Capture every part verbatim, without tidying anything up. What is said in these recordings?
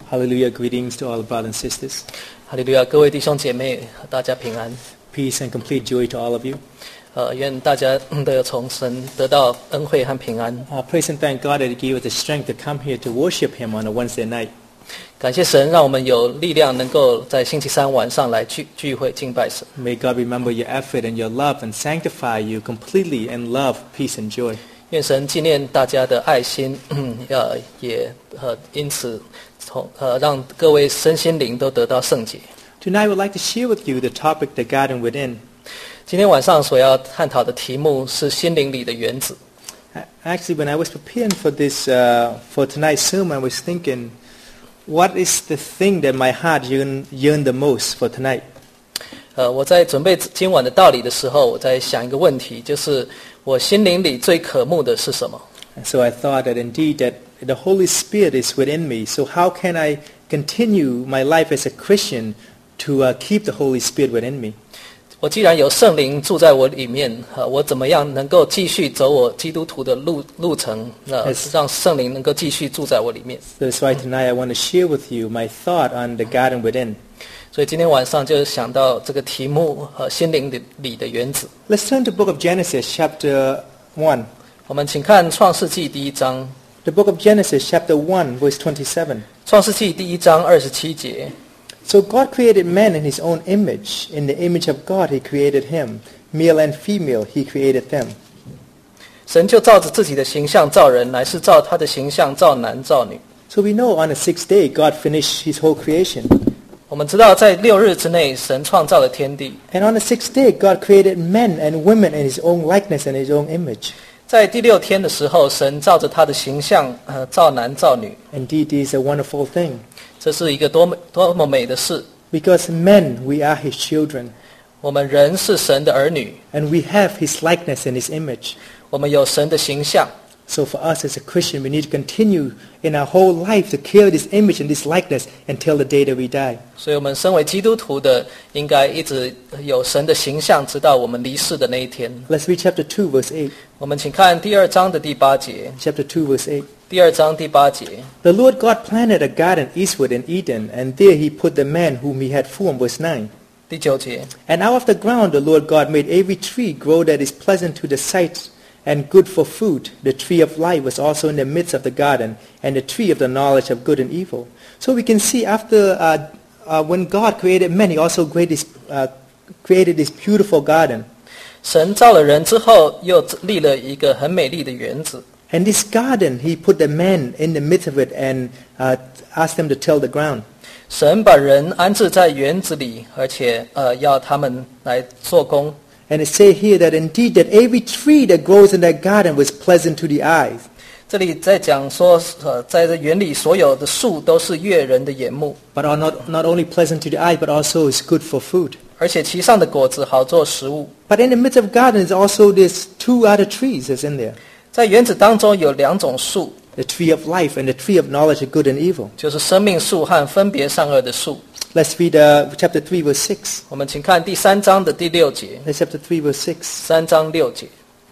Hallelujah. Greetings to all brothers and sisters. 哈利路亚，各位弟兄姐妹，大家平安。 Peace and complete joy to all of you. 呃，愿大家都有从神得到恩惠和平安。 Uh, praise and thank God that He gave us the strength to come here to worship Him on a Wednesday night. 感谢神，让我们有力量能够在星期三晚上来聚聚会敬拜神。 May God remember your effort and your love and sanctify you completely in love, peace, and joy. 愿神纪念大家的爱心，呃，也呃因此从呃让各位身心灵都得到圣洁。 Tonight, I would like to share with you the topic, the garden within. 今天晚上所要探讨的题目是心灵里的原子。 Actually, when I was preparing for this, uh, for tonight's sermon, I was thinking, what is the thing that my heart yearn, yearn the most for tonight? 呃，我在准备今晚的道理的时候，我在想一个问题，就是我心灵里最渴慕的是什么？ And so I thought that indeed that the Holy Spirit is within me. So how can I continue my life as a Christian to uh, keep the Holy Spirit within me? 我既然有圣灵住在我里面，呃，我怎么样能够继续走我基督徒的路路程？呃， Yes. 让圣灵能够继续住在我里面。 That's why tonight I want to share with you my thought on the garden within. 所以今天晚上就想到这个题目，呃，心灵里里的原子。 Let's turn to the book of Genesis, chapter one. 我们请看创世纪第一章。 The book of Genesis, chapter one, verse twenty-seven. 创世纪第一章二十七节。 So God created man in His own image. In the image of God He created him. Male and female He created them. 神就照着自己的形象造人，乃是照他的形象造男造女。 So we know on the sixth day God finished His whole creation. 我们知道，在六日之内，神创造了天地。 And on the sixth day God created men and women in His own likeness and His own image. 在第六天的时候，神照着他的形象，呃，造男造女。 Indeed, this is a wonderful thing. 这是一个多么多么美的事！ Because men, we are His children. 我们人是神的儿女， And we have His likeness and His image. 我们有神的形象。 So for us as a Christian, we need to continue in our whole life to carry this image and this likeness until the day that we die. 所以我们身为基督徒的，应该一直有神的形象，直到我们离世的那一天。 Let's read chapter two, verse eight. 我们请看第二章的第八节。 Chapter two, verse eight. 第二章第八节。 The Lord God planted a garden eastward in Eden, and there He put the man whom He had formed. Verse nine. 第九节。 And out of the ground the Lord God made every tree grow that is pleasant to the sight and good for food. The tree of life was also in the midst of the garden, and the tree of the knowledge of good and evil. So we can see after uh, uh, when God created man, He also created this, uh, created this beautiful garden. 神造了人之后，又立了一个很美丽的园子。 And this garden, He put the man in the midst of it and uh, asked them to till the ground. 神把人安置在园子里，而且呃要他们来做工。 And it says here that indeed that every tree that grows in that garden was pleasant to the eyes. 这里在讲说，呃，在这园里所有的树都是悦人的眼目， But are not, not only pleasant to the eye, but also is good for food. 而且其上的果子好做食物。 But in the midst of garden is also there's two other trees that's in there. 在园子当中有两种树， The tree of life and the tree of knowledge of good and evil. 就是生命树和分别善恶的树。 Let's read uh, chapter three, verse six. 我们请看第三章的第六节。 That's chapter three, verse six. 三章六节。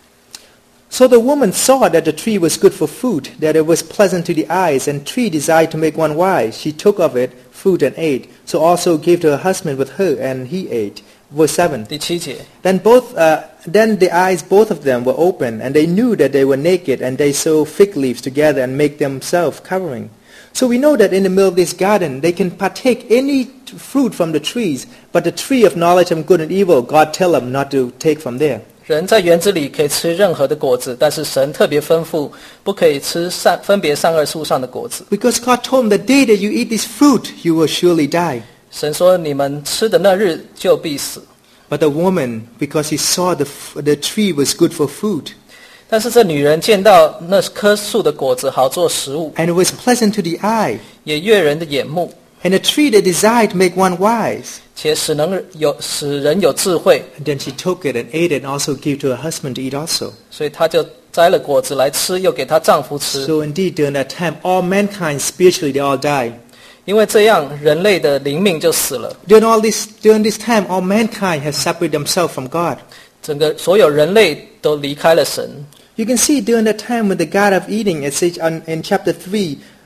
So the woman saw that the tree was good for food, that it was pleasant to the eyes, and tree desired to make one wise. She took of it fruit and ate. So also gave to her husband with her, and he ate. Verse seven. 第七节。 Then both, uh, then the eyes both of them were open, and they knew that they were naked, and they sewed fig leaves together and make themselves covering. So we know that in the middle of this garden, they can partake any t- fruit from the trees, but the tree of knowledge of good and evil, God tell them not to take from there. 人在园子里可以吃任何的果子，但是神特别吩咐不可以吃善分别善恶树上的果子。 Because God told them, the day that you eat this fruit, you will surely die. 神说：“你们吃的那日就必死。” But the woman, because he saw the, f- the tree was good for food, 但是这女人见到那棵树的果子好做食物， and it was pleasant to the eye, 也悦人的眼目， and a tree that desired to make one wise. 且使能有使人有智慧， And then she took it and ate it, and also gave to her husband to eat also. 所以她就摘了果子来吃，又给她丈夫吃。 So indeed, during that time, all mankind spiritually they all died. 因为这样，人类的灵命就死了。 During all this, during this time, all mankind has separated themselves from God. 整个所有人类都离开了神。 You can see during that time when the God of Eden, it says on, in chapter three,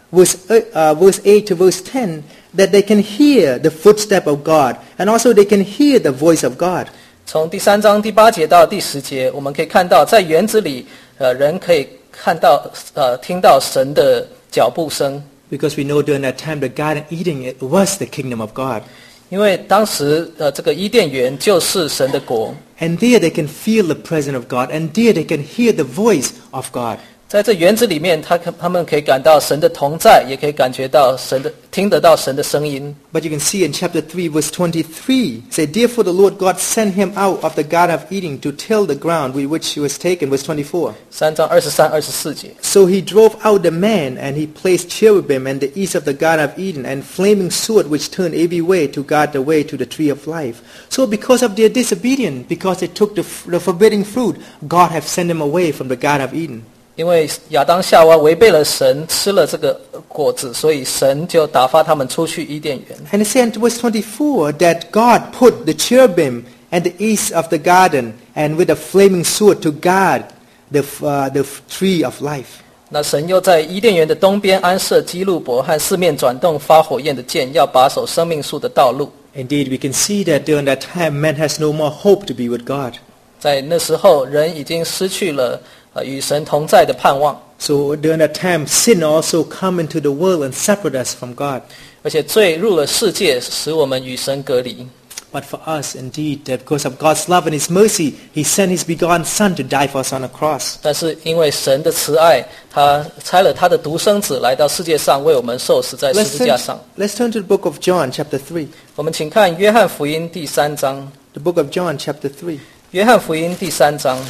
verse, uh, verse eight to verse ten, that they can hear the footstep of God, and also they can hear the voice of God. 从第三章第八节到第十节，我们可以看到，在园子里，呃，人可以看到，呃，听到神的脚步声。 Because we know during that time the Garden of Eden, it was the kingdom of God. 因为当时，呃，这个伊甸园就是神的国。 And there they can feel the presence of God, and there they can hear the voice of God. 在这园子里面，他他们可以感到神的同在，也可以感觉到神的，听得到神的声音。 But you can see in chapter three, verse twenty-three, say, Therefore the Lord God sent him out of the Garden of Eden to till the ground with which he was taken. Verse twenty-four. 三章二十三、二十四节。 So he drove out the man, and he placed cherubim in the east of the Garden of Eden, and flaming sword which turned every way to guard the way to the tree of life. So because of their disobedience, because they took the, the forbidden fruit, God have sent them away from the Garden of Eden. 因为亚当夏娃违背了神，吃了这个果子，所以神就打发他们出去伊甸园。 And it says in verse twenty-four that God put the cherubim at the east of the garden and with a flaming sword to guard the, uh, the tree of life. 那神又在伊甸园的东边安设基路伯和四面转动发火焰的剑，要把守生命树的道路。 Indeed, we can see that during that time man has no more hope to be with God. 在那时候，人已经失去了呃与神同在的盼望。 So during that time, sin also come into the world and separate us from God. 而且罪入了世界，使我们与神隔离。 But for us, indeed, that because of God's love and His mercy, He sent His begotten Son to die for us on a cross. 但是因为神的慈爱，他差了他的独生子来到世界上，为我们受死在十 Let's 字架 turn, 上。 let's turn to the book of John, chapter three. 我们请看约翰福音第三章。 The book of John, chapter three. 约翰福音第三章，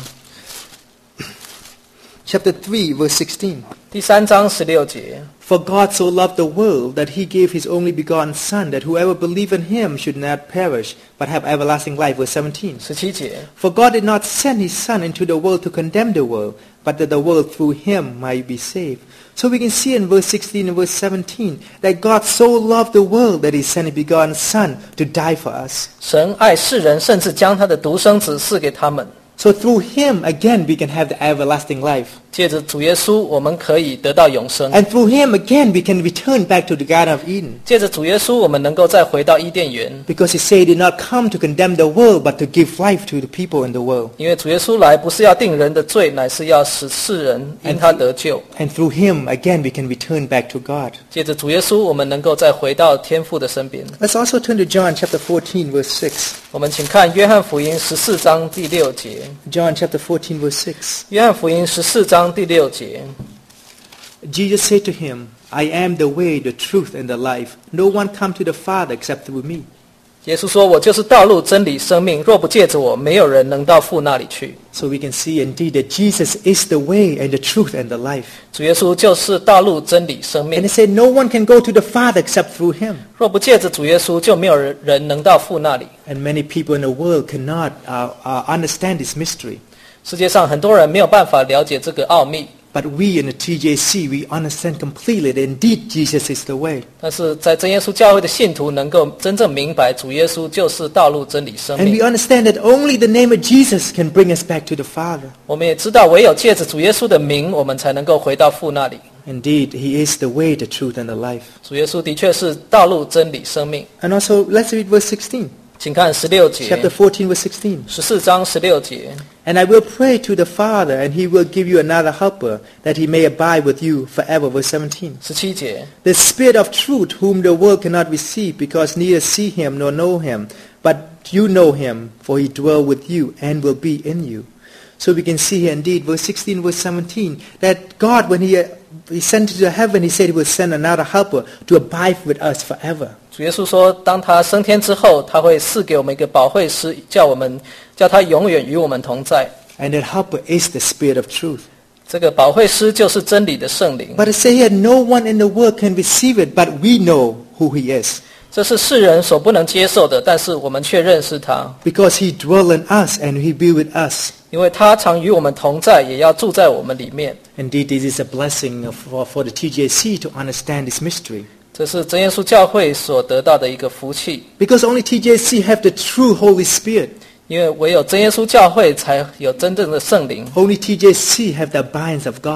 Chapter three, verse sixteen. 第三章十六节。 For God so loved the world that He gave His only begotten Son, that whoever believe in Him should not perish, but have everlasting life. Verse seventeen. 十七节。 For God did not send His Son into the world to condemn the world, but that the world through Him might be saved. So we can see in verse sixteen and verse seventeen that God so loved the world that He sent His begotten Son to die for us. 神爱世人，甚至将他的独生子赐给他们。 So through Him, again, we can have the everlasting life. 借着主耶稣，我们可以得到永生。 And through Him, again, we can return back to the Garden of Eden. 借着主耶稣，我们能够再回到伊甸园。 Because He said He did not come to condemn the world, but to give life to the people in the world. 因为主耶稣来不是要定人的罪，乃是要使世人因他得救。 And through Him, again, we can return back to God. 借着主耶稣，我们能够再回到天父的身边。 Let's also turn to John chapter fourteen, verse six. 我们请看约翰福音十四章第六节。 John chapter fourteen, verse six. 约翰福音十四章第六节。 Jesus said to him, I am the way, the truth, and the life. No one come to the Father except through me. 耶稣说：“我就是道路、真理、生命。若不借着我，没有人能到父那里去。” So we can see indeed that Jesus is the way and the truth and the life. 主耶稣就是道路、真理、生 And 命 He。said no one can go to the Father except through Him. 若不借着主耶稣，就没有人能到父那里。 And many people in the world cannot uh, uh, understand this mystery. 世界上很多人没有办法了解这个奥秘， But we in the T J C, we understand completely that indeed Jesus is the way. 但是在真耶稣教会的信徒能够真正明白，主耶稣就是道路、真理、生 And we 命。 understand that only the name of Jesus can bring us back to the Father. 我们也知道，唯有借着主耶稣的名，我们才能够回到父那里。 Indeed, He is the way, the truth, and the life. 主耶稣的确是道路、真理、生命。 And also, let's read verse sixteen. 请看十六节， Chapter fourteen, verse sixteen. 十四章十六节。 And I will pray to the Father, and He will give you another helper, that He may abide with you forever. Verse seventeen. 十七节， The Spirit of truth, whom the world cannot receive, because neither see Him nor know Him, but you know Him, for He dwells with you and will be in you. So we can see here indeed, verse sixteen, verse seventeen, that God, when He, he sent to heaven, He said He will send another helper to abide with us forever. 主耶稣说，当他升天之后，他会赐给我们一个保惠师，叫我们叫他永远与我们同在。 And that helper is the Spirit of truth. 这个保惠师就是真理的圣灵。 But it says here, no one in the world can receive it, but we know who He is. 这是世人所不能接受的，但是我们却认识他， Because He dwells in us and He be with us. 因为他常与我们同在，也要住在我们里面。 Indeed, this is a blessing for, for the T J C to understand this mystery. 这是真耶稣教会所得到的一个福气， Because only T J C have the true Holy Spirit. 因为唯有真耶稣教会才有真正的圣灵， Only T J C have the abidance of God.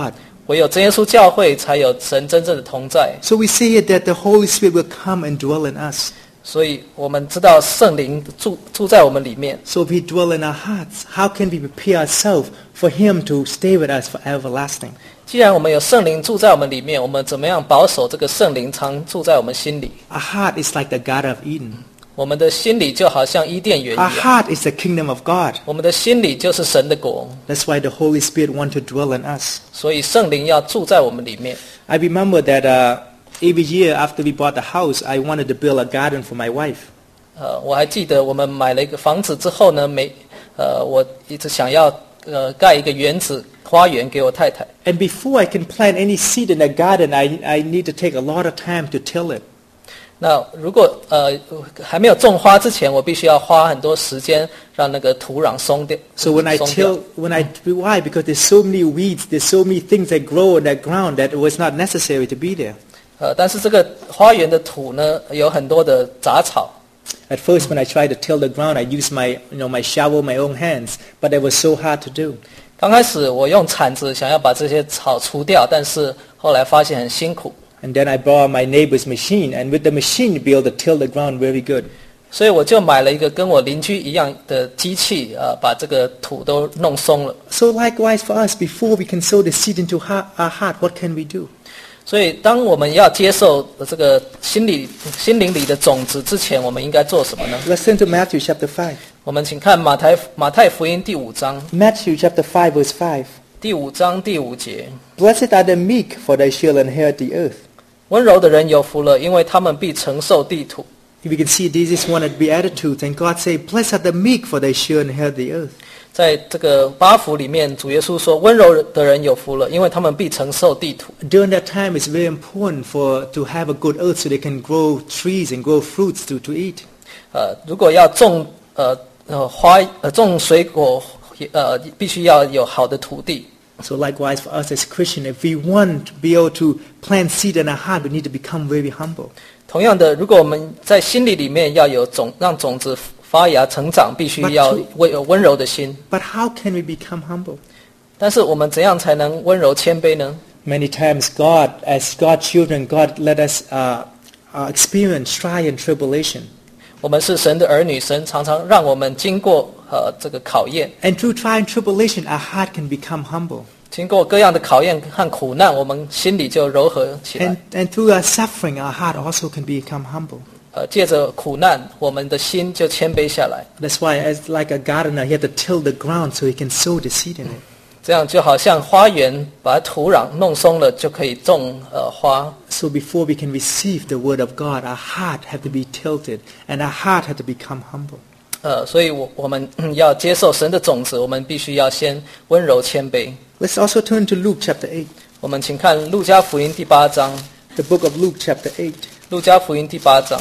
唯有真耶稣教会才有神真正的同在。 So we see here that the Holy Spirit will come and dwell in us. 所以我们知道圣灵住住在我们里面。 So if He dwell in our hearts, how can we prepare ourselves for Him to stay with us for everlasting? 既然我们有圣灵住在我们里面，我们怎么样保守这个圣灵常住在我们心里？ Our heart is like the Garden of Eden. 我们的心里就好像伊甸园一 Our 样， heart is the kingdom of God. 我们的心里就是神的国， That's why the Holy Spirit wants to dwell in us. 所以圣灵要住在我们里面。 I remember that uh, every year after we bought the house, I wanted to build a garden for my wife. 呃，我还记得我们买了一个房子之后呢，每呃，我一直想要呃盖一个园子花园给我太太。 And before I can plant any seed in the garden, I, I need to take a lot of time to till it. 那如果呃还没有种花之前，我必须要花很多时间让那个土壤松掉。 So when I 松掉 till, when I, why? Because there's so many weeds, there's so many things that grow in that ground that it was not necessary to be there. 呃，但是这个花园的土呢，有很多的杂草。 At first, when I tried to till the ground, I used my, you know, my shovel, my own hands, but it was so hard to do. 刚开始我用铲子想要把这些草除掉，但是后来发现很辛苦， And then I borrowed my neighbor's machine, and with the machine, be able to till the ground very good. 所以我就买了一个跟我邻居一样的机器，呃，把这个土都弄松了。 So likewise for us, before we can sow the seed into heart, our heart, what can we do? 所以当我们要接受这个心里心灵里的种子之前，我们应该做什么呢？ Let's turn to Matthew chapter five. 我们请看马太马太福音第五章， Matthew chapter five, verse five. 第五章第五节。 Blessed are the meek, for they shall inherit the earth. 温柔的人有福了，因为他们必承受地土。 We can see this is one of the Beatitudes, and God say, blessed are the meek, for they shall inherit the earth. 在这个八福里面，主耶稣说：“温柔的人有福了，因为他们必承受地土。” During that time, it's very important for to have a good earth so they can grow trees and grow fruits to, to eat. 呃，如果要种呃呃花呃种水果，呃，必须要有好的土地。 So likewise for us as Christians, if we want to be able to plant seed in our heart, we need to become very humble. 同样的，如果我们在心里里面要有种让种子发芽成长，必须要温有温柔的心。 But how can we become humble? 但是我们怎样才能温柔谦卑呢？ Many times God, as God's children, God let us uh, uh, experience trial and tribulation. 我们是神的儿女，神常常让我们经过呃这个考验， And through trial and tribulation, our heart can become humble. 经过各样的考验和苦难，我们心里就柔和起来。 And, and through our suffering, our heart also can become humble. 呃，借着苦难，我们的心就谦卑下来。 That's why, as like a gardener, he had to till the ground so he can sow the seed in it. 这样就好像花园把土壤弄松了，就可以种呃花。 So before we can receive the word of God, our heart have to be tilted, and our heart have to become humble. 呃，所以我我们、嗯、要接受神的种子，我们必须要先温柔谦卑。 Let's also turn to Luke chapter eight. 我们请看路加福音第八章， The book of Luke chapter eight. 路加福音第八章。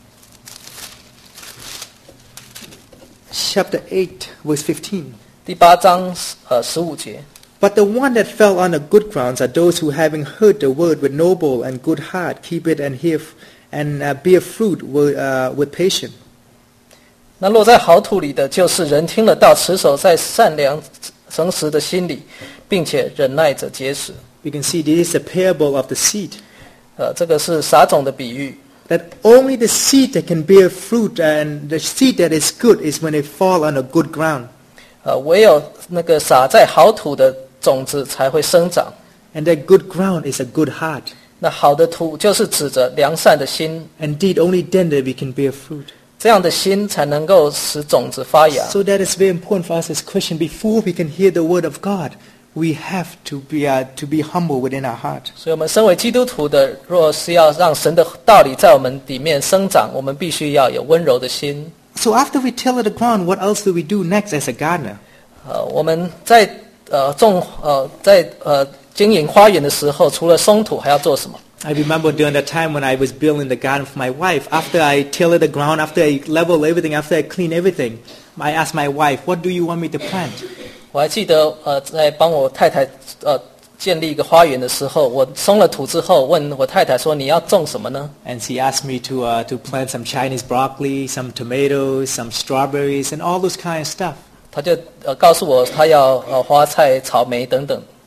Chapter eight, verse fifteen. 第八章呃十五节， But the one that fell on the good grounds are those who, having heard the word with noble and good heart, keep it and hear and uh, bear fruit with, uh, with patience. 那落在好土里的，就是人听了道，持守在善良诚实的心里，并且忍耐着结实。 We can see this is the parable of the seed. 呃，这个是撒种的比喻。 That only the seed that can bear fruit and the seed that is good is when they fall on a good ground. 呃，唯有那个撒在好土的种子才会生长。 And that good ground is a good heart. 那好的土就是指着良善的心， Indeed, only then that we can bear fruit. 这样的心才能够使种子发芽。 So that is very important for us as Christians. Before we can hear the word of God, we have to be uh, to be humble within our heart. 所以我们身为基督徒的，若是要让神的道理在我们里面生长，我们必须要有温柔的心。 So after we till the ground, what else do we do next as a gardener? 呃，我们在呃种呃在呃经营花园的时候，除了松土，还要做什么？ I remember during that time when I was building the garden for my wife, after I tilled the ground, after I leveled everything, after I cleaned everything, I asked my wife, what do you want me to plant? 我还记得呃在帮我太太呃建立一个花园的时候，我松了土之后，问我太太说：“你要种什么呢？” And she asked me to, uh, to plant some Chinese broccoli, some tomatoes, some strawberries, and all those kind of stuff. 她就呃告诉我她要呃花菜、草莓等等。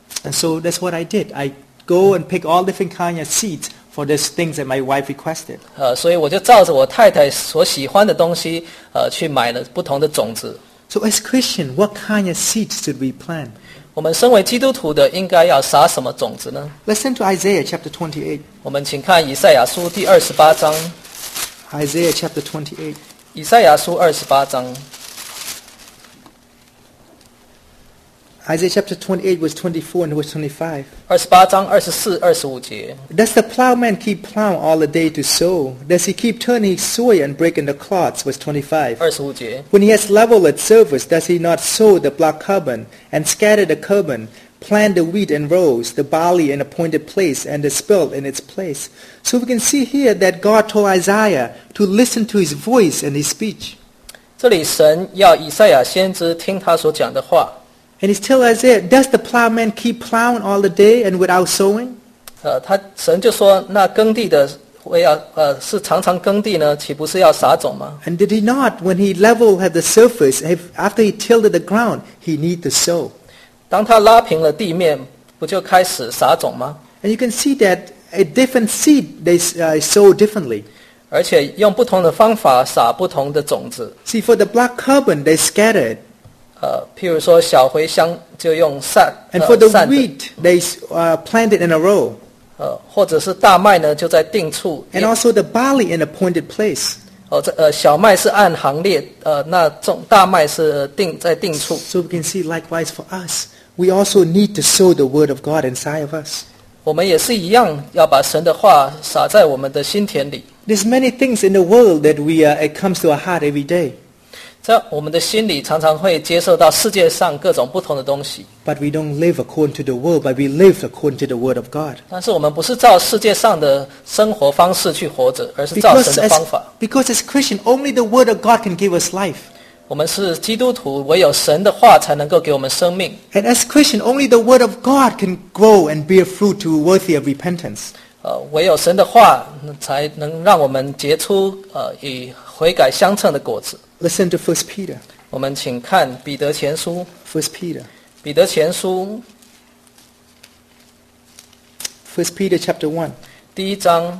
And so that's what I did. I go and pick all different kind of seeds for these things that my wife requested. 呃，所以我就照着我太太所喜欢的东西，呃，去买了不同的种子。 So as Christian, what kind of seeds should we plant? 我们身为基督徒的，应该要撒什么种子呢？ Let's turn to Isaiah chapter twenty-eight. 我们请看以赛亚书第二十八章。 Isaiah chapter twenty-eight. 以赛亚书二十八章。 Isaiah chapter twenty-eight, verse twenty-four and verse twenty-five. 二十八章二十四、二十五节。 Does the plowman keep plowing all the day to sow? Does he keep turning his soil and breaking the clods? Verse twenty-five. 二十五节。 When he has leveled its surface, does he not sow the black carbon and scatter the carbon, plant the wheat in rows, the barley in appointed place, and the spelt in its place? So we can see here that God told Isaiah to listen to his voice and his speech. 这里神要以赛亚先知听他所讲的话。 And he's telling Isaiah, does the plowman keep plowing all the day and without sowing? 呃，他神就说，那耕地的为要呃是常常耕地呢，岂不是要撒种吗？ And did he not, when he leveled had the surface, if, after he tilled the ground, he need to sow? 当他拉平了地面，不就开始撒种吗？ And you can see that a different seed they uh, sow differently. 而且用不同的方法撒不同的种子。 See, for the black carbon, they scattered. 呃，譬如说小茴香就用散， And 呃 for the 散的 wheat, they uh, planted in a row. 呃，或者是大麦呢，就在定处。 And also the barley in appointed place. 哦，这呃小麦是按行列，呃，那种大麦是定在定处。 So we can see likewise for us, we also need to sow the word of God inside of us. 我们也是一样，要把神的话撒在我们的心田里。 There's many things in the world that we uh, it comes to our heart every day. 在我们的心里，常常会接受到世界上各种不同的东西， But we don't live according to the world, but we live according to the word of God. 但是我们不是照世界上的生活方式去活着，而是照 Because 神的 as, 方法。 because as Christian, only the word of God can give us life. 我们是基督徒，唯有神的话才能够给我们生命。 And as Christian, only the word of God can grow and bear fruit to worthy of repentance. 呃，唯有神的话才能让我们结出呃以悔改相称的果子。 Listen to First Peter. 我们请看彼得前书， First Peter. 彼得前书 First Peter chapter one. 第一章，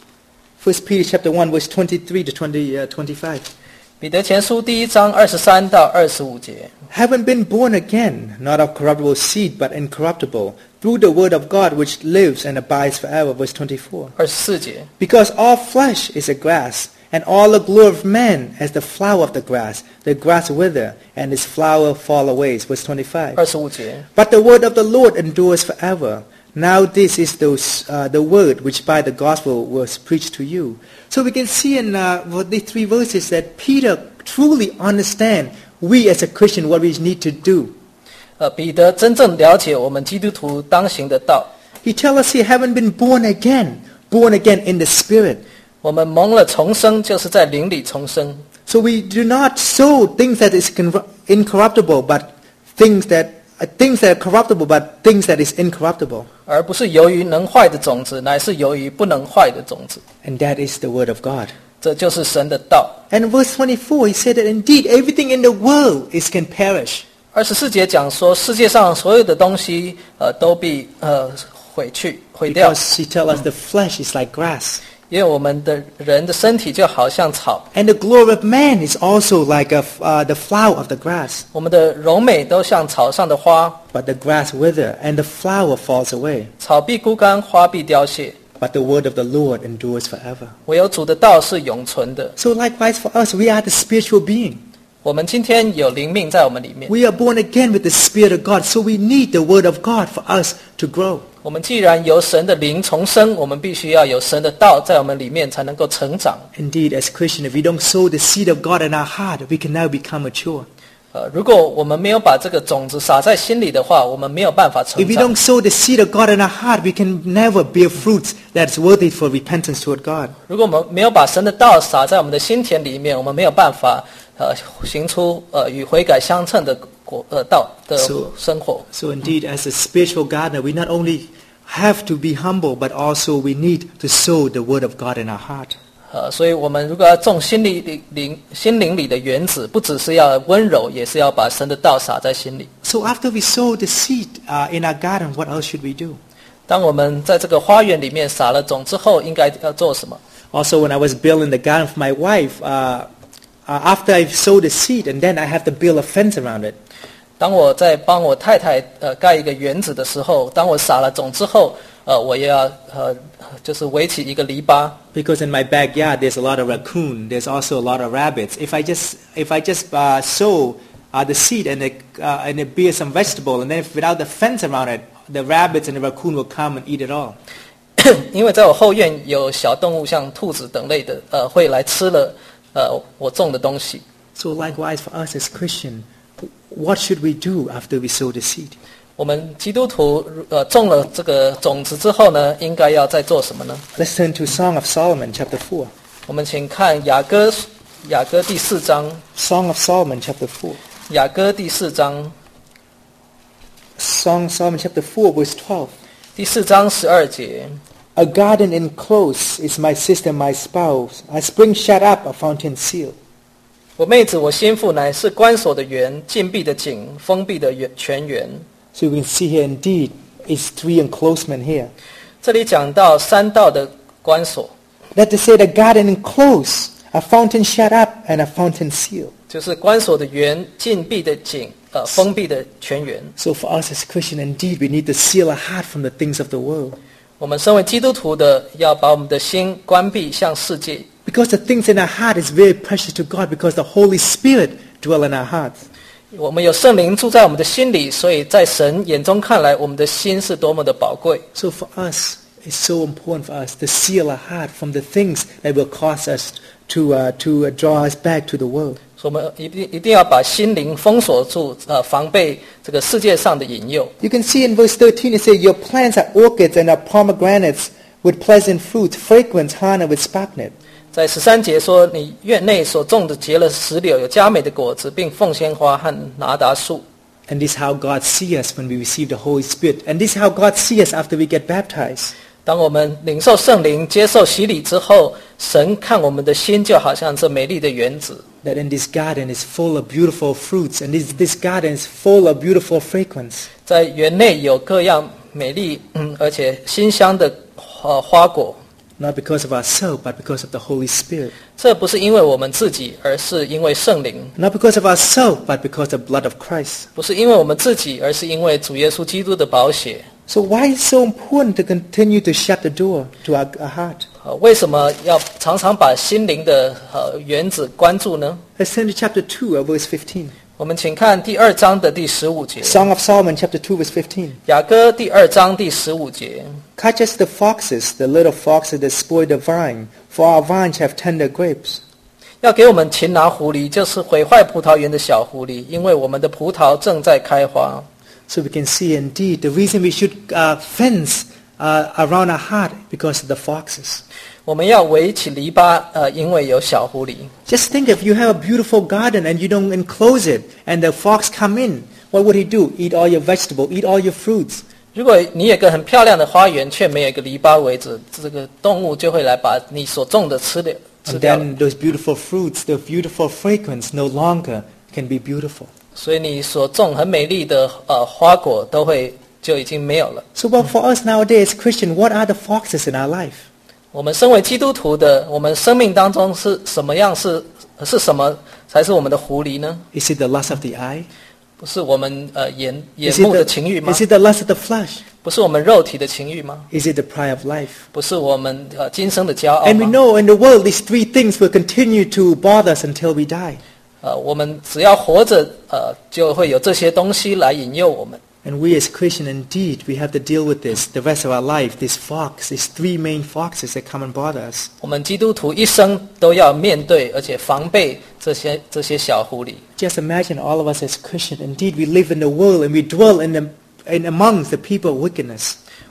First Peter chapter one, verse twenty-three to twenty, uh, twenty-five. 彼得前书第一章二十三到二十五节。 Having been born again, not of corruptible seed, but incorruptible, through the word of God which lives and abides forever. Verse twenty-four. 二十四节， Because all flesh is a grass, and all the glory of man as the flower of the grass. The grass wither, and its flower fall away. Verse twenty-five. 二十五节， But the word of the Lord endures forever. Now this is those, uh, the word which by the gospel was preached to you. So we can see in uh, these three verses that Peter truly understands we as a Christian what we need to do. 呃，彼得真正了解我们基督徒当行的道。 He tells us he haven't been born again, born again in the Spirit. 我们蒙了重生，就是在灵里重生。 So we do not sow things that is incorruptible, but things that uh, things that are corruptible, but things that is incorruptible. 而不是由于能坏的种子，乃是由于不能坏的种子。 And that is the word of God. 这就是神的道。 And in verse twenty-four, he said that indeed everything in the world is can perish. 二十四节讲说，世界上所有的东西，呃，都必呃毁去、毁掉。 Because he tells us the flesh is like grass. 因为我们的人的身体就好像草， And the glory of man is also like a, uh, the flower of the grass. 我们的柔美都像草上的花， But the grass wither and the flower falls away. 草必枯干，花必凋谢。 But the word of the Lord endures forever. 唯有主的道是永存的。 So likewise for us, we are the spiritual being. 我们今天有灵命在我们里面， We are born again with the Spirit of God. So we need the word of God for us to grow. 我们既然由神的灵重生，我们必须要有神的道在我们里面才能够成长。 Indeed, as Christians, if we don't sow the seed of God in our heart, we can never become mature. 呃，如果我们没有把这个种子撒在心里的话，我们没有办法成 If we 长 don't。sow the seed of God in our heart, we can never bear fruits that's worthy for repentance toward God. 如果我们没有把神的道撒在我们的心田里面，我们没有办法呃行出呃与悔改相称的果呃道的 So- 生活。 So indeed, as a spiritual gardener, we not only have to be humble, but also we need to sow the word of God in our heart. 呃，所以我们如果要种心里里灵心灵里的园子，不只是要温柔，也是要把神的道撒在心里。 So after we sow the seed uh, in our garden, what else should we do? 当我们在这个花园里面撒了种之后，应该要做什么？ Also, when I was building the garden for my wife, uh, uh, after I sowed the seed, and then I have to build a fence around it. 当我在帮我太太呃盖一个园子的时候，当我撒了种之后，呃，我也要呃就是围起一个篱笆。 Because in my backyard there's a lot of raccoon, there's also a lot of rabbits. If I just if I just uh, sow uh, the seed and it uh, and it bears some vegetable, and then if without the fence around it, the rabbits and the raccoon will come and eat it all. 因为在我后院有小动物，像兔子等类的，呃，会来吃了呃我种的东西。 So likewise for us as Christians, what should we do after we sow the seed? 我们基督徒呃种了这个种子之后呢，应该要再做什么呢？ Let's turn to Song of Solomon, chapter four. 我们请看雅歌雅歌第四章， Song of Solomon, chapter four. 雅歌第四章， Song of Solomon, chapter four, verse twelve. 第四章十二节。 A garden enclosed is my sister, my spouse. A spring shut up, a fountain seal. 我妹子，我心腹乃是关锁的园，禁闭的井，封闭的园泉源。 So you can see here indeed, it's three enclosement here. 这里讲到三道的关锁， That to say the garden enclosed, a fountain shut up, and a fountain seal. 就是关锁的园，禁闭的井，呃，封闭的泉源。 So for us as Christians, indeed, we need to seal our heart from the things of the world. 我们身为基督徒的，要把我们的心关闭向世界， Because the things in our heart is very precious to God, because the Holy Spirit dwell in our hearts. 我们有圣灵住在我们的心里，所以在神眼中看来，我们的心是多么的宝贵。 So for us, it's so important for us to seal our heart from the things that will cause us to, uh, to uh, draw us back to the world. 所以我们一定一定要把心灵封锁住，呃，防备这个世界上的引诱。 You can see in verse thirteen, it says, Your plants are orchids and are pomegranates with pleasant fruit, fragrance, honey with sparklet. 在十三节说，你院内所种的结了石榴，有佳美的果子，并凤仙花和拿达树。 And this is how God sees us when we receive the Holy Spirit. And this is how God sees us after we get baptized. 当我们领受圣灵、接受洗礼之后，神看我们的心就好像这美丽的园子。 That in this garden is full of beautiful fruits, and this, this garden is full of beautiful fragrance. 在园内有各样美丽，嗯，而且馨香的呃花果。 Not because of ourselves, but because of the Holy Spirit. 这不是因为我们自己，而是因为圣灵； Not because of ourselves, but because of the blood of Christ. 不是因为我们自己，而是因为主耶稣基督的宝血。 So why is it so important to continue to shut the door to our, our heart? 呃，为什么要常常把心灵的呃园子关住呢？ Let's turn to chapter two, uh, verse fifteen. 我们请看第二章的第十五节， Song of Solomon, chapter two, verse fifteen. 雅歌第二章第十五节。 Catch us the foxes, the little foxes that spoil the vine, for our vines have tender grapes. 要给我们擒拿狐狸，就是毁坏葡萄园的小狐狸，因为我们的葡萄正在开花。 So we can see indeed the reason we should uh, fence uh, around our heart because of the foxes. 我们要围起篱笆，呃，因为有小狐狸。 Just think if you have a beautiful garden and you don't enclose it and the fox come in, what would he do? Eat all your vegetable, eat all your fruits. 如果你有一个很漂亮的花园，却没有一个篱笆围着，这个动物就会来把你所种的吃掉。吃 And 掉了。 then those beautiful fruits, the beautiful fragrance no longer can be beautiful. 所以你所种很美丽的呃花果都会就已经没有了。 So well, for us nowadays, Christian, what are the foxes in our life? 我们身为基督徒的，我们生命当中是什么样是是什么才是我们的狐狸呢？ Is it the lust of the eye? 不是我们呃眼眼 Is it 目 the, 的情欲吗？ is it the lust of the flesh? 不是我们肉体的情欲吗？ Is it the pride of life? 不是我们呃今生的骄傲 And we 吗？ know in the world these three things will continue to bother us until we die. 呃，我们只要活着，呃，就会有这些东西来引诱我们。 And we as Christians, indeed, we have to deal with this the rest of our life. This fox, these three main foxes that come and bother us. 我们基督徒一生都要面对，而且防备这些这些小狐狸。 Just imagine all of us as Christians. Indeed, we live in the world and we dwell in, the, in amongst the people of wickedness.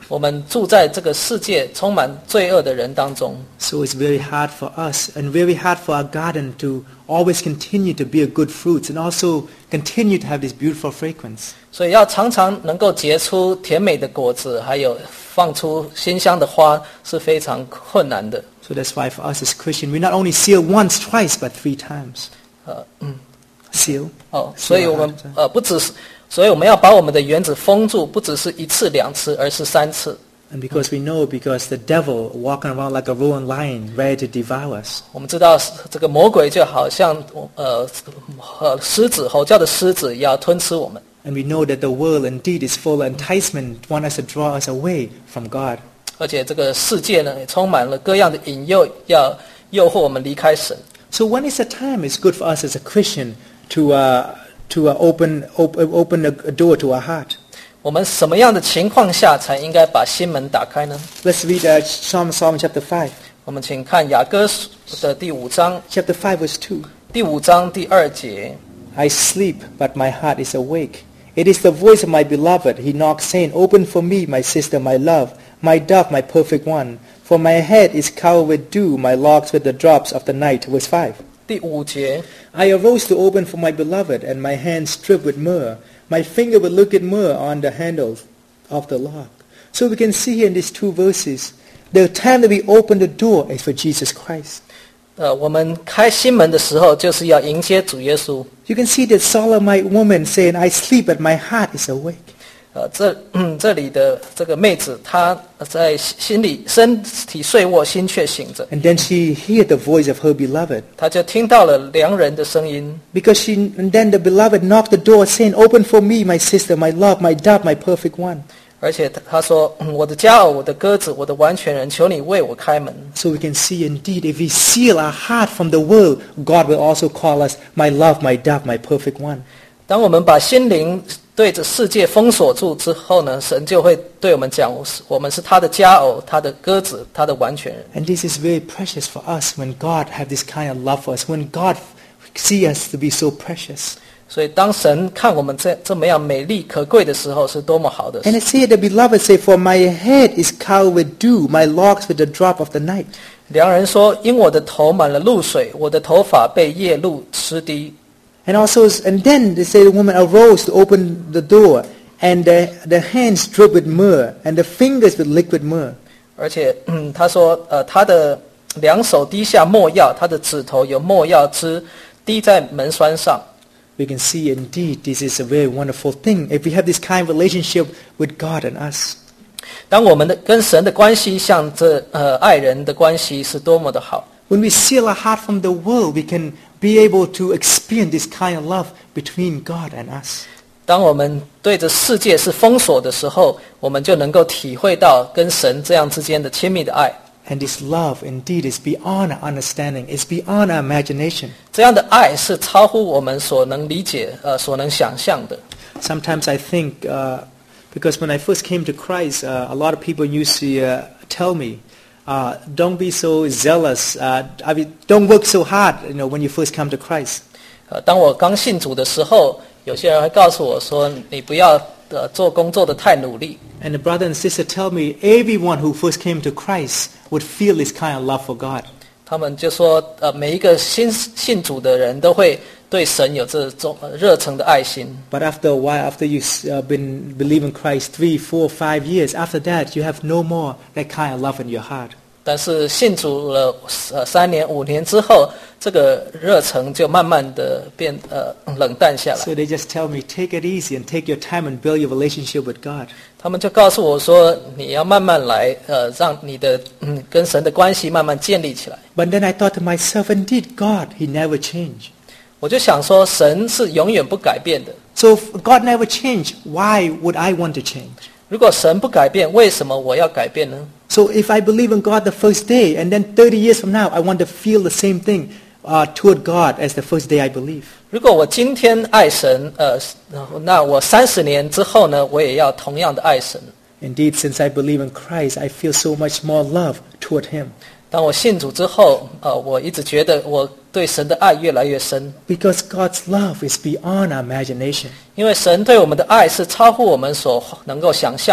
我们住在这个世界充满罪恶的人当中， So it's very hard for us and very hard for our garden to always continue to bear good fruits and also continue to have this beautiful fragrance. 所以要常常能够结出甜美的果子，还有放出馨香的花，是非常困难的。 So that's why for us as Christians, we not only seal once, twice, but three times. 呃，嗯， Seal. 哦，所以我们呃不只是，所以我们要把我们的园子封住，不只是一次两次，而是三次。 And because we know, because the devil walking around like a roaring lion, ready to devour us. 我们知道这个魔鬼就好像呃呃狮子吼叫的狮子，要吞吃我们。 And we know that the world indeed is full of enticement, want us to draw us away from God. 而且这个世界呢，也充满了各样的引诱，要诱惑我们离开神。 So when is the time it's good for us as a Christian to uh, to uh, open op- open a, a door to our heart? 我们什么样的情况下才应该把心门打开呢？ Let's read uh, Psalm Psalm chapter five. 我们请看雅歌书的第五章， Chapter five verse two. 第五章第二节。 I sleep, but my heart is awake. It is the voice of my beloved. He knocks, saying, Open for me, my sister, my love, my dove, my perfect one. For my head is covered with dew, my locks with the drops of the night. Verse five. 第五节， I arose to open for my beloved, and my hands stripped with myrrh. My finger would look at myrrh on the handles of the lock. So we can see here in these two verses, the time that we open the door is for Jesus Christ. 呃，我们开心门的时候，就是要迎接主耶稣。 You can see that Solomite woman saying, I sleep, but my heart is awake. 呃，这嗯这里的这个妹子，她在心里身体睡卧，心却醒着。 And then she heard the voice of her beloved. 她就听到了良人的声音。 Because she, and then the beloved knocked the door saying, Open for me, my sister, my love, my dove, my perfect one. 而且她说：“嗯我的佳偶，我的鸽子，我的完全人，求你为我开门。” So we can see indeed, if we seal our heart from the world, God will also call us, my love, my dove, my perfect one. 当我们把心灵对着世界封锁住之后呢，神就会对我们讲：我们是他的佳偶，他的鸽子，他的完全人。 And this is very precious for us when God have this kind of love for us, when God see us to be so precious. 所以当神看我们这这么样美丽可贵的时候，是多么好的 And 事。 it said, the beloved say, For my head is covered with dew, my locks with the drop of the night. 良人说：“因我的头满了露水，我的头发被夜露湿滴。” And also, and then they say the woman arose to open the door, and the, the hands dripped with myrrh, and the fingers with liquid myrrh. 而且，嗯，他说：“呃，他的两手滴下墨药，他的指头有墨药汁滴在门栓上。” We can see indeed this is a very wonderful thing if we have this kind of relationship with God and us. 当我们的跟神的关系像这呃爱人的关系是多么的好。 When we seal our heart from the world, we can be able to experience this kind of love between God and us. 当我们对着世界是封锁的时候，我们就能够体会到跟神这样之间的亲密的爱。 And this love indeed is beyond our understanding, it's beyond our imagination. 这样的爱是超乎我们所能理解、呃所能想象的。 Sometimes I think, uh, because when I first came to Christ, uh, a lot of people used to uh, tell me, uh, don't be so zealous, uh, I mean, don't work so hard, you know, when you first come to Christ. 呃，当我刚信主的时候，有些人会告诉我说：“你不要呃做工作的太努力。” And the brother and sister tell me, everyone who first came to Christ would feel this kind of love for God. 他们就说：“呃，每一个新信主的人都会对神有这种呃热诚的爱心。” But after a while, after you've uh, been believing Christ three, four, five years, after that, you have no more that kind of love in your heart. 但是信主了呃三年五年之后，这个热诚就慢慢的变呃冷淡下来。 So they just tell me, take it easy and take your time and build your relationship with God. 他们就告诉我说：“你要慢慢来，呃，让你的嗯跟神的关系慢慢建立起来。” But then I thought to myself, indeed, God, He never changed. 我就想说，神是永远不改变的。 So if God never changed, why would I want to change? 如果神不改变，为什么我要改变呢？ So if I believe in God the first day, and then thirty years from now, I want to feel the same thing uh, toward God as the first day I believe. 如果我今天爱神，呃，那我三十年之后呢，我也要同样的爱神。 Indeed, since I believe in Christ, I feel so much more love toward Him. 当我信主之后，呃，我一直觉得我对神的爱越来越深， Because God's love is beyond our imagination. 因为神对我们的爱是超乎我们所能够想象的。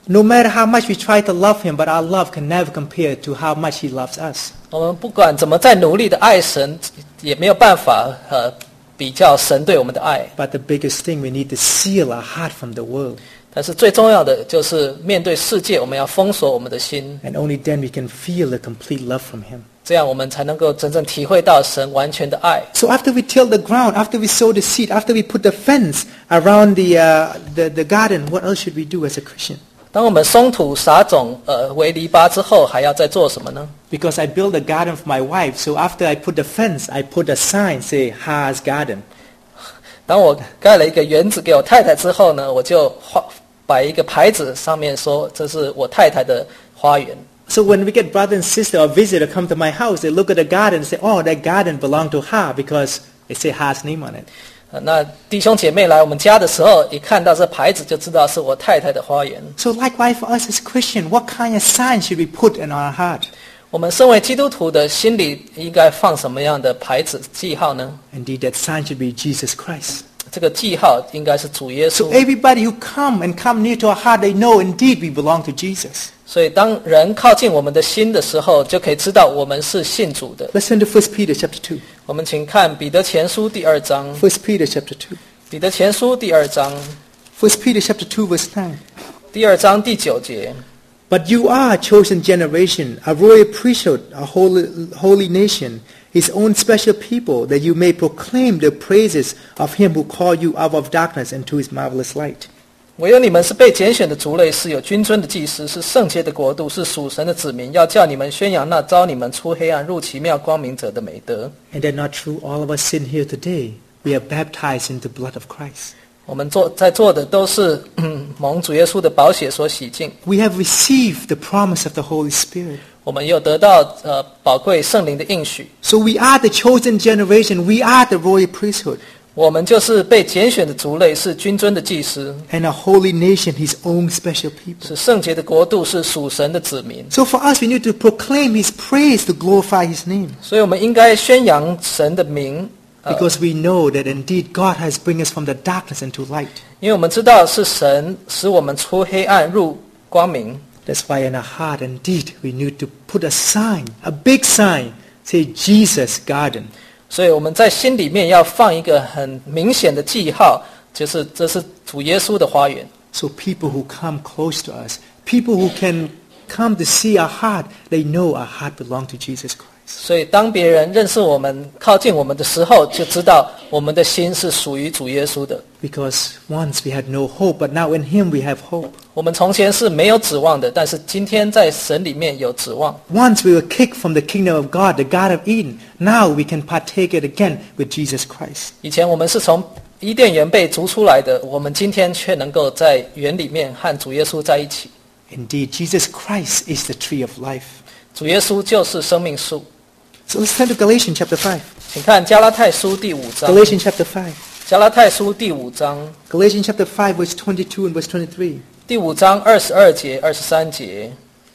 No matter how much we try to love him, but our love can never compare to how much he loves us. 我们不管怎么再努力的爱神，也没有办法呃比较神对我们的爱。 But the biggest thing, we need to seal our heart from the world. 但是最重要的就是面对世界，我们要封锁我们的心， And only then we can feel the complete love from him. 这样我们才能够真正体会到神完全的爱。 So after we till the ground, after we sow the seed, after we put the fence around the, uh, the, the garden, what else should we do as a Christian? 当我们松土撒种，呃，为篱笆之后，还要再做什么呢？ Because I built a garden for my wife, so after I put the fence, I put a sign, say, Ha's Garden. 当我盖了一个园子给我太太之后呢，我就画摆一个牌子，上面说这是我太太的花园。 So when we get brother and sister or visitor come to my house, they look at the garden and say, oh, that garden belonged to Ha because it say Ha's name on it. 呃那弟兄姐妹来我们家的时候，一看到这牌子就知道是我太太的花园。 So likewise for us as Christian, what kind of sign should we put in our heart? 我们身为基督徒的心里应该放什么样的牌子记号呢？ Indeed, that sign should be Jesus Christ. 这个记号应该是主耶 So 稣。 everybody who come and come near to our heart, they know indeed we belong to Jesus. 所以当人靠近我们的心的时候，就可以知道我们是信主的。 Let's turn to First Peter chapter two. 我们请看彼得前书第二章。 First Peter chapter two. 彼得前书第二章， First Peter chapter two verse nine. 第二章第九节。 But you are a chosen generation, a royal priesthood, a holy, holy nation, his own special people, that you may proclaim the praises of him who called you out of darkness into his marvelous light. 唯有你们是被拣选的族类，是有君尊的祭司，是圣洁的国度，是属神的子民，要叫你们宣扬那召你们出黑暗入奇妙光明者的美德。 And that not true, all of us sitting here today, we are baptized in the blood of Christ. 我们做在座的都是嗯蒙主耶稣的宝血所洗净， We have received the promise of the Holy Spirit. 我们又得到呃宝贵圣灵的应许， So we are the chosen generation, we are the royal priesthood, 我们就是被拣选的族类，是君尊的祭司， and a holy nation, his own special people. 是圣洁的国度，是属神的子民。 So for us, we need to proclaim his praise to glorify his name. 所以我们应该宣扬神的名，呃 Because we know that indeed God has bring us from the darkness into light. 因为我们知道是神使我们出黑暗入光明。 That's why in our heart, indeed, we need to put a sign, a big sign, say Jesus Garden. 所以我们在心里面要放一个很明显的记号，就是这是主耶稣的花园。 So people who come close to us, people who can come to see our heart, they know our heart belongs to Jesus Christ. 所以当别人认识我们、靠近我们的时候，就知道我们的心是属于主耶稣的。 Because once we had no hope, but now in him we have hope. 我们从前是没有指望的，但是今天在神里面有指望。 Once we were kicked from the kingdom of God, the Garden of Eden. Now we can partake it again with Jesus Christ. 以前我们是从伊甸园被逐出来的，我们今天却能够在园里面和主耶稣在一起。 Indeed, Jesus Christ is the tree of life. 主耶稣就是生命树。 So let's turn to Galatians chapter five. 请看加拉太书第五章。 Galatians chapter five. 加拉太书第五章， Galatians chapter five, verse twenty-two and verse twenty-three. 第五章二十二节、二十三节。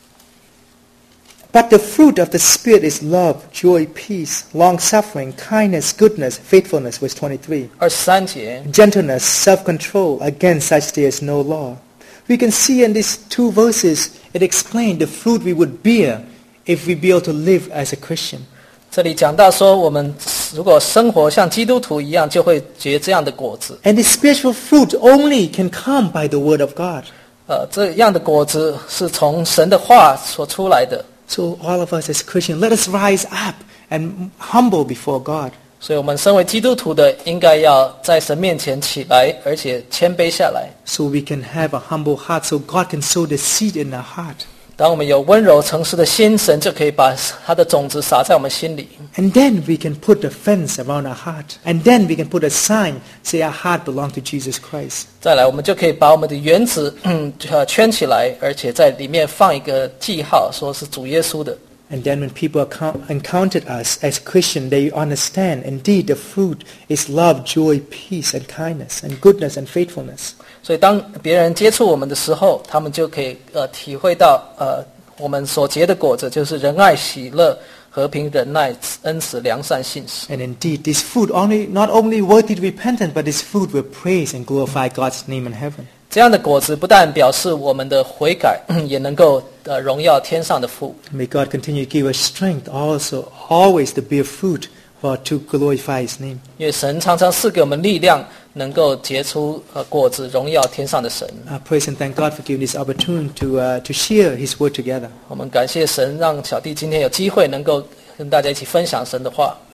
But the fruit of the Spirit is love, joy, peace, long-suffering, kindness, goodness, faithfulness, verse twenty-three. 二十三节， Gentleness, self-control, against such there is no law. We can see in these two verses, it explains the fruit we would bear if we be able to live as a Christian. 这里讲到说，我们如果生活像基督徒一样，就会结这样的果子。 And this spiritual fruit only can come by the word of God. 呃，这样的果子是从神的话所出来的。 So all of us as Christians, let us rise up and humble before God. 所以我们身为基督徒的，应该要在神面前起来，而且谦卑下来。 So we can have a humble heart, so God can sow the seed in our heart. 当我们有温柔诚实的心，神就可以把他的种子撒在我们心里。 And then we can put the fence around our heart. And then we can put a sign, say our heart belongs to Jesus Christ. 再来，我们就可以把我们的园子嗯呃圈起来，而且在里面放一个记号，说是主耶稣的。 And then when people account- encountered us as Christians, they understand, indeed, the fruit is love, joy, peace, and kindness, and goodness, and faithfulness. 所以当别人接触我们的时候，他们就可以呃体会到呃我们所结的果子就是仁爱、喜乐、和平、忍耐、恩慈、良善、信实。 And indeed, this fruit only, not only worthy to repentance, but this fruit will praise and glorify God's name in heaven. 这样的果子不但表示我们的悔改，也能够呃荣耀天上的父。 May God continue to give us strength also always to bear fruit for to glorify His name. 因为神常常赐给我们力量，能够结出呃果子，荣耀天上的神。 I praise and thank God for giving this opportunity to uh, to share His word together. 我们感谢神，让小弟今天有机会能够跟大家一起分享神的话。